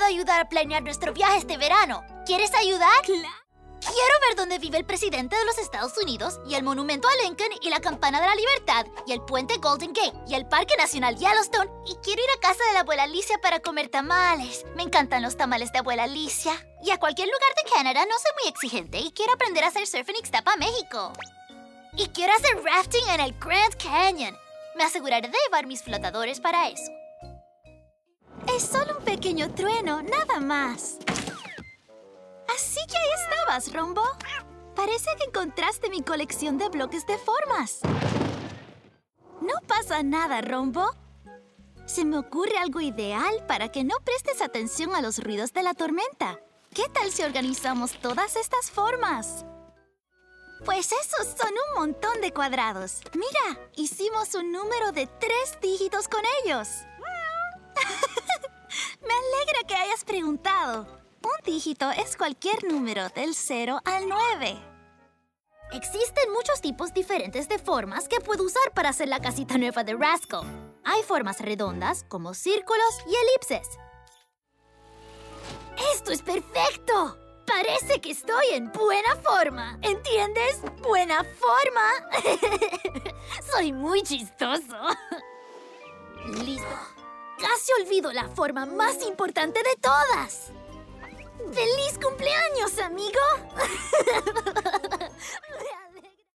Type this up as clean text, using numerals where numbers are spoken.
ayudar a planear nuestro viaje este verano. ¿Quieres ayudar? Claro. Quiero ver dónde vive el presidente de los Estados Unidos, y el monumento a Lincoln, y la campana de la libertad, y el puente Golden Gate, y el Parque Nacional Yellowstone, y quiero ir a casa de la abuela Alicia para comer tamales. Me encantan los tamales de abuela Alicia. Y a cualquier lugar de Canadá. No soy muy exigente y quiero aprender a hacer surf en Ixtapa, México. Y quiero hacer rafting en el Grand Canyon. Me aseguraré de llevar mis flotadores para eso. Es solo un pequeño trueno, nada más. Así que ahí estabas, Rombo. Parece que encontraste mi colección de bloques de formas. No pasa nada, Rombo. Se me ocurre algo ideal para que no prestes atención a los ruidos de la tormenta. ¿Qué tal si organizamos todas estas formas? Pues esos son un montón de cuadrados. Mira, hicimos un número de 3 dígitos con ellos. Me alegra que hayas preguntado. Un dígito es cualquier número del 0 al 9. Existen muchos tipos diferentes de formas que puedo usar para hacer la casita nueva de Rascal. Hay formas redondas, como círculos y elipses. ¡Esto es perfecto! Parece que estoy en buena forma. ¿Entiendes? ¡Buena forma! Soy muy chistoso. Listo. Casi olvido la forma más importante de todas. ¡Feliz cumpleaños, amigo!